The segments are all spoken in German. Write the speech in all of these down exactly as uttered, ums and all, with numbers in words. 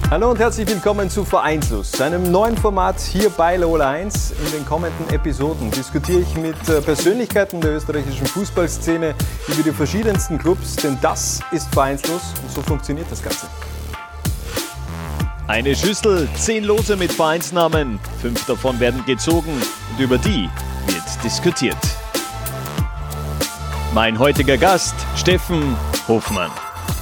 Hallo und herzlich willkommen zu Vereinslust, einem neuen Format hier bei Lola eins. In den kommenden Episoden diskutiere ich mit Persönlichkeiten der österreichischen Fußballszene über die verschiedensten Clubs, denn das ist Vereinslust und so funktioniert das Ganze. Eine Schüssel, zehn Lose mit Vereinsnamen, fünf davon werden gezogen und über die wird diskutiert. Mein heutiger Gast, Steffen Hofmann.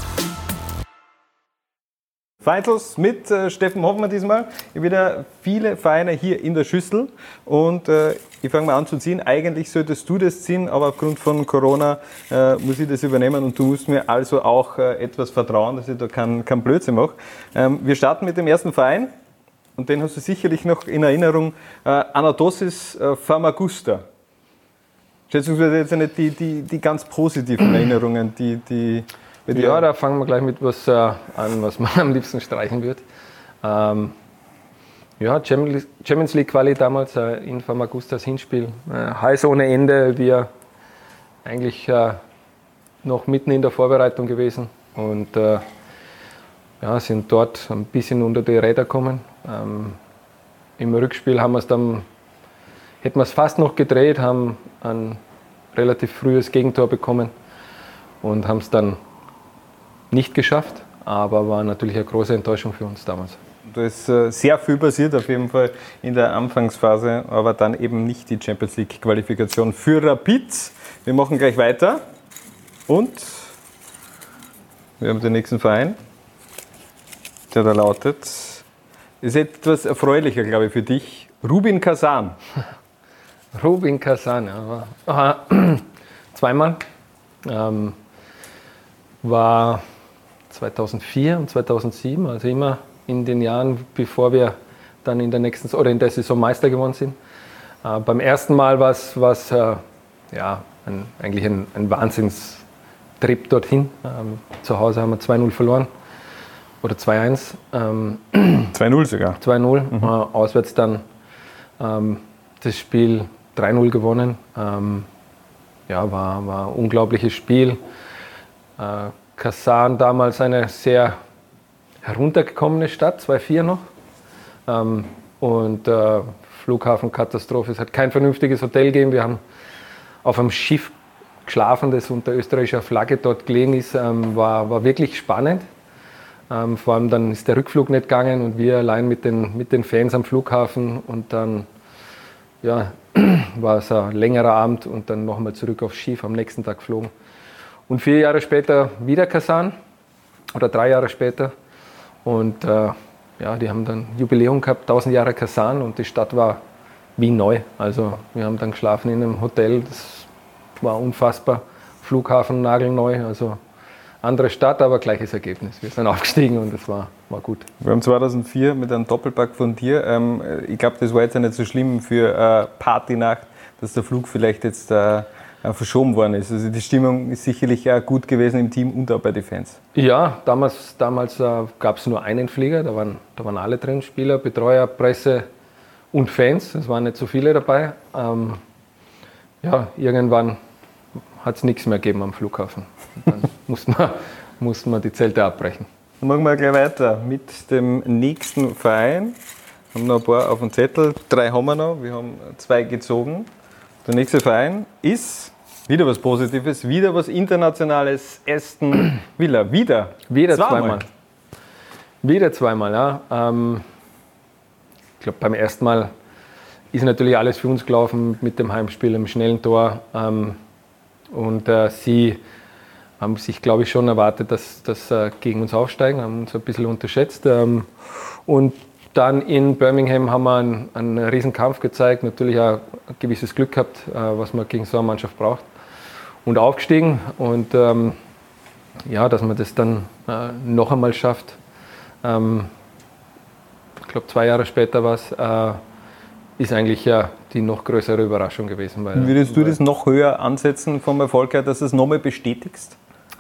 Vereinslust mit äh, Steffen Hofmann diesmal. Ich habe wieder viele Vereine hier in der Schüssel und äh, ich fange mal an zu ziehen. Eigentlich solltest du das ziehen, aber aufgrund von Corona äh, muss ich das übernehmen und du musst mir also auch äh, etwas vertrauen, dass ich da keinen kein Blödsinn mache. Ähm, wir starten mit dem ersten Verein und den hast du sicherlich noch in Erinnerung. Äh, Anadosis äh, Famagusta. Schätzungsweise jetzt nicht die, die, die ganz positiven Erinnerungen, die... die Ja, da fangen wir gleich mit was äh, an, was man am liebsten streichen wird. Ähm, ja, Champions League Quali damals äh, in Famagustas Hinspiel. Äh, heiß ohne Ende, wir eigentlich äh, noch mitten in der Vorbereitung gewesen und äh, ja, sind dort ein bisschen unter die Räder gekommen. Ähm, Im Rückspiel haben wir es dann, hätten wir es fast noch gedreht, haben ein relativ frühes Gegentor bekommen und haben es dann nicht geschafft, aber war natürlich eine große Enttäuschung für uns damals. Da ist äh, sehr viel passiert, auf jeden Fall in der Anfangsphase, aber dann eben nicht die Champions League Qualifikation für Rapid. Wir machen gleich weiter und wir haben den nächsten Verein, der da lautet, ist etwas erfreulicher, glaube ich, für dich, Rubin Kazan. Rubin Kazan, ja, war, äh, zweimal. Ähm, war zweitausendvier und zweitausendsieben, also immer in den Jahren, bevor wir dann in der nächsten oder in der Saison Meister geworden sind. Äh, beim ersten Mal war es äh, ja, ein, eigentlich ein, ein Wahnsinnstrip dorthin. Ähm, zu Hause haben wir zwei null verloren oder zwei eins. Ähm, zwei null sogar? zwei null, mhm. äh, auswärts dann ähm, das Spiel drei null gewonnen. Ähm, ja, war, war ein unglaubliches Spiel. Äh, Kazan damals eine sehr heruntergekommene Stadt, zwei vier noch. Ähm, und äh, Flughafenkatastrophe. Es hat kein vernünftiges Hotel gegeben. Wir haben auf einem Schiff geschlafen, das unter österreichischer Flagge dort gelegen ist. Ähm, war, war wirklich spannend. Ähm, vor allem dann ist der Rückflug nicht gegangen und wir allein mit den, mit den Fans am Flughafen. Und dann ja, war es ein längerer Abend und dann nochmal zurück aufs Schiff, am nächsten Tag geflogen. Und vier Jahre später wieder Kazan, oder drei Jahre später. Und äh, ja, die haben dann Jubiläum gehabt, tausend Jahre Kazan, und die Stadt war wie neu. Also wir haben dann geschlafen in einem Hotel, das war unfassbar. Flughafen nagelneu, also andere Stadt, aber gleiches Ergebnis. Wir sind aufgestiegen und es war, war gut. Wir haben zweitausendvier mit einem Doppelpack von dir. Ähm, ich glaube, das war jetzt ja nicht so schlimm für äh, Partynacht, dass der Flug vielleicht jetzt... Äh, verschoben worden ist. Also die Stimmung ist sicherlich auch gut gewesen im Team und auch bei den Fans. Ja, damals, damals äh, gab es nur einen Flieger, da waren, da waren alle drin, Spieler, Betreuer, Presse und Fans. Es waren nicht so viele dabei. Ähm, ja, irgendwann hat es nichts mehr gegeben am Flughafen. Dann mussten wir, mussten wir die Zelte abbrechen. Dann machen wir gleich weiter mit dem nächsten Verein. Wir haben noch ein paar auf dem Zettel. Drei haben wir noch. Wir haben zwei gezogen. Der nächste Verein ist wieder was Positives, wieder was Internationales, Aston Villa. Wieder? Wieder zweimal. zweimal. Wieder zweimal, ja. Ähm, ich glaube, beim ersten Mal ist natürlich alles für uns gelaufen mit dem Heimspiel, im schnellen Tor. Ähm, und äh, sie haben sich, glaube ich, schon erwartet, dass, dass äh, gegen uns aufsteigen, haben uns ein bisschen unterschätzt. Ähm, und Dann in Birmingham haben wir einen, einen riesen Kampf gezeigt, natürlich auch ein gewisses Glück gehabt, was man gegen so eine Mannschaft braucht. Und aufgestiegen und ähm, ja, dass man das dann äh, noch einmal schafft. Ähm, ich glaube, zwei Jahre später war es, äh, ist eigentlich ja die noch größere Überraschung gewesen. Weil, Würdest du das noch höher ansetzen vom Erfolg her, dass du es nochmal bestätigst?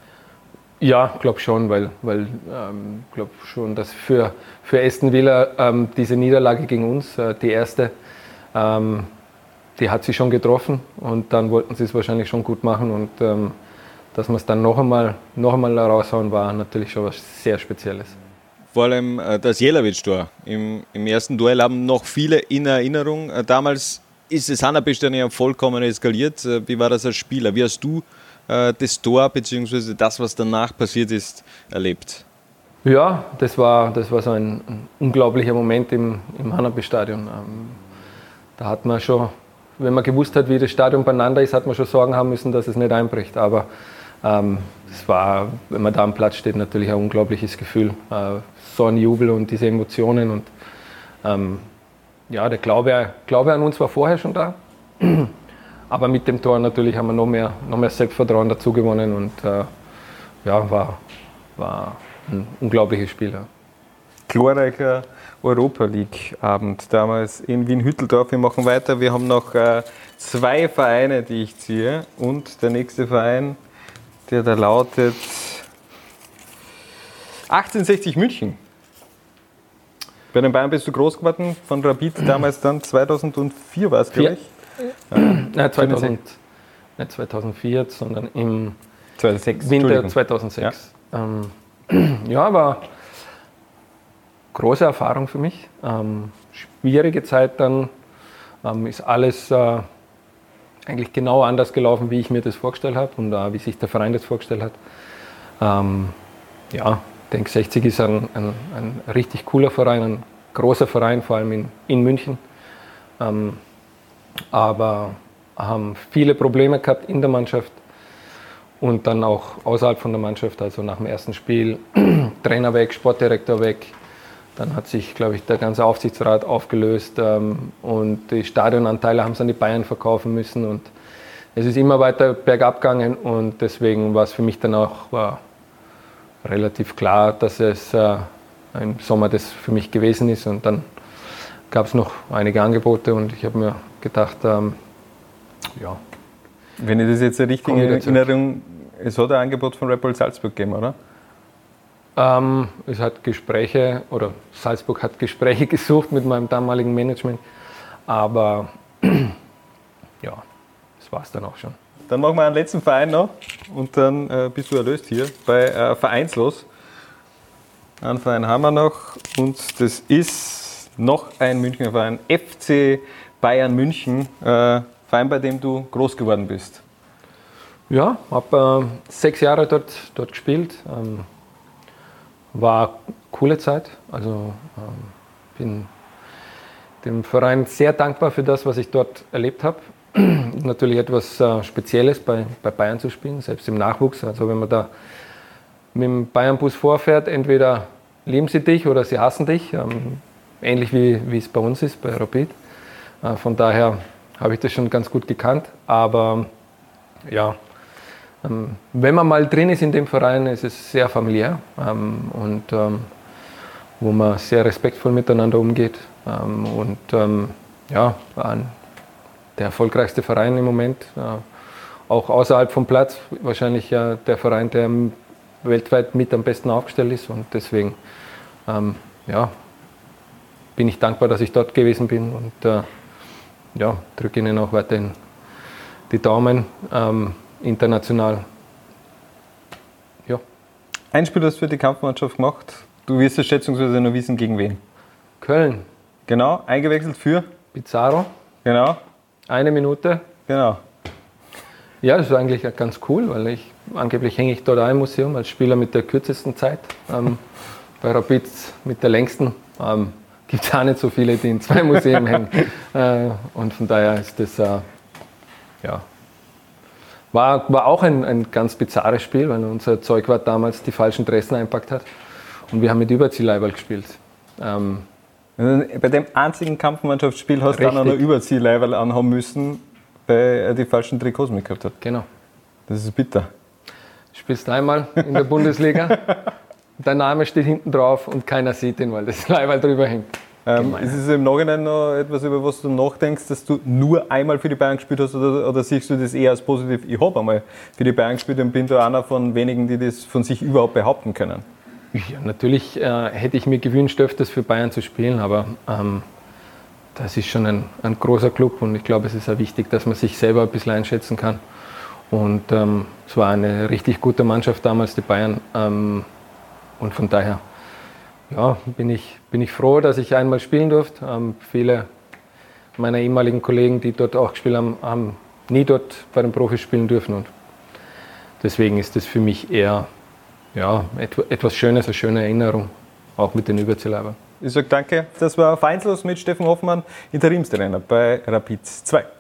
Ja, glaube schon, weil ich ähm, glaube schon, dass für, für Aston Villa ähm, diese Niederlage gegen uns, äh, die erste, ähm, die hat sie schon getroffen und dann wollten sie es wahrscheinlich schon gut machen und ähm, dass wir es dann noch einmal, noch einmal raushauen, war natürlich schon was sehr Spezielles. vor allem äh, das Jelavic-Tor im, im ersten Duell haben noch viele in Erinnerung. Äh, damals ist es Hanabestädten ja vollkommen eskaliert. Äh, wie war das als Spieler? Wie hast du äh, das Tor bzw. das, was danach passiert ist, erlebt? Ja, das war, das war so ein, ein unglaublicher Moment im, im Hanabe-Stadion. Ähm, da hat man schon, wenn man gewusst hat, wie das Stadion beieinander ist, hat man schon Sorgen haben müssen, dass es nicht einbricht. Aber ähm, es war, wenn man da am Platz steht, natürlich ein unglaubliches Gefühl. Äh, so ein Jubel und diese Emotionen. Und ähm, ja, der Glaube, Glaube an uns war vorher schon da. Aber mit dem Tor natürlich haben wir noch mehr, noch mehr Selbstvertrauen dazu gewonnen. Und äh, ja, war, war ein unglaubliches Spiel. Ja. Glorreicher Europa League-Abend damals in Wien-Hütteldorf. Wir machen weiter. Wir haben noch äh, zwei Vereine, die ich ziehe. Und der nächste Verein, der da lautet achtzehnhundertsechzig München. Bei den Bayern bist du groß geworden, von Rapid damals dann zweitausendvier war es, glaube ich. Nein, zweitausend, nicht zweitausendvier, sondern im zweitausendsechs, Winter zweitausendsechs. Ja, ähm, ja, war große Erfahrung für mich. Ähm, schwierige Zeit dann, ähm, ist alles äh, eigentlich genau anders gelaufen, wie ich mir das vorgestellt habe und äh, wie sich der Verein das vorgestellt hat. Ähm, ja, ich denke, sechzig ist ein, ein, ein richtig cooler Verein, ein großer Verein, vor allem in, in München. Ähm, aber haben viele Probleme gehabt in der Mannschaft und dann auch außerhalb von der Mannschaft. Also nach dem ersten Spiel Trainer weg, Sportdirektor weg. Dann hat sich, glaube ich, der ganze Aufsichtsrat aufgelöst ähm, und die Stadionanteile haben sie an die Bayern verkaufen müssen. Und es ist immer weiter bergab gegangen und deswegen war es für mich dann auch war relativ klar, dass es äh, im Sommer das für mich gewesen ist. Und dann gab es noch einige Angebote und ich habe mir gedacht, ähm, ja. Wenn ich das jetzt richtig in Erinnerung, es hat ein Angebot von Red Bull Salzburg gegeben, oder? Ähm, es hat Gespräche, oder Salzburg hat Gespräche gesucht mit meinem damaligen Management, aber ja, das war es dann auch schon. Dann machen wir einen letzten Verein noch und dann äh, bist du erlöst hier bei äh, Vereinslos. Einen Verein haben wir noch und das ist noch ein Münchner Verein, F C Bayern München, äh, Verein, bei dem du groß geworden bist. Ja, habe äh, sechs Jahre dort, dort gespielt. Ähm, war eine coole Zeit. Also ähm, bin dem Verein sehr dankbar für das, was ich dort erlebt habe. Natürlich etwas äh, Spezielles bei, bei Bayern zu spielen, selbst im Nachwuchs. Also wenn man da mit dem Bayern-Bus vorfährt, entweder lieben sie dich oder sie hassen dich. Ähm, ähnlich wie, wie es bei uns ist, bei Rapid. Äh, von daher habe ich das schon ganz gut gekannt. Aber ja, ähm, wenn man mal drin ist in dem Verein, ist es sehr familiär ähm, und ähm, wo man sehr respektvoll miteinander umgeht. Ähm, und ähm, ja, ein der erfolgreichste Verein im Moment, äh, auch außerhalb vom Platz, wahrscheinlich ja der Verein, der weltweit mit am besten aufgestellt ist und deswegen ähm, ja, bin ich dankbar, dass ich dort gewesen bin und äh, ja, drücke Ihnen auch weiterhin die Daumen, ähm, international. Ja. Ein Spiel hast du für die Kampfmannschaft gemacht, du wirst es schätzungsweise noch wissen, gegen wen? Köln. Genau, eingewechselt für? Pizarro. Genau. Eine Minute. Genau. Ja, das war eigentlich ganz cool, weil ich angeblich hänge ich dort auch im Museum als Spieler mit der kürzesten Zeit. Ähm, bei Rapid mit der längsten. Ähm, gibt es auch nicht so viele, die in zwei Museen hängen. Äh, und von daher ist das, äh, ja, war, war auch ein, ein ganz bizarres Spiel, weil unser Zeugwart damals die falschen Dressen einpackt hat. Und wir haben mit Überziehleiberl gespielt. Ähm, Bei dem einzigen Kampfmannschaftsspiel hast du dann auch noch Überziehleiberl anhaben müssen, weil er die falschen Trikots mitgehabt hat. Genau. Das ist bitter. Du spielst einmal in der Bundesliga, dein Name steht hinten drauf und keiner sieht ihn, weil das Leiberl drüber hängt. Ähm, ist es im Nachhinein noch etwas, über was du nachdenkst, dass du nur einmal für die Bayern gespielt hast oder, oder siehst du das eher als positiv? Ich habe einmal für die Bayern gespielt und bin da einer von wenigen, die das von sich überhaupt behaupten können. Ja, natürlich äh, hätte ich mir gewünscht, öfters für Bayern zu spielen, aber ähm, das ist schon ein, ein großer Club und ich glaube, es ist auch wichtig, dass man sich selber ein bisschen einschätzen kann. Und ähm, es war eine richtig gute Mannschaft damals, die Bayern. Ähm, und von daher Ja, bin ich, bin ich froh, dass ich einmal spielen durfte. Ähm, viele meiner ehemaligen Kollegen, die dort auch gespielt haben, haben nie dort bei den Profis spielen dürfen. Und deswegen ist das für mich eher ja, etwas Schönes, eine schöne Erinnerung, auch mit den Überziehleibern. Ich sage danke. Das war Vereinslos mit Steffen Hoffmann, Interimstrainer bei Rapid zwei.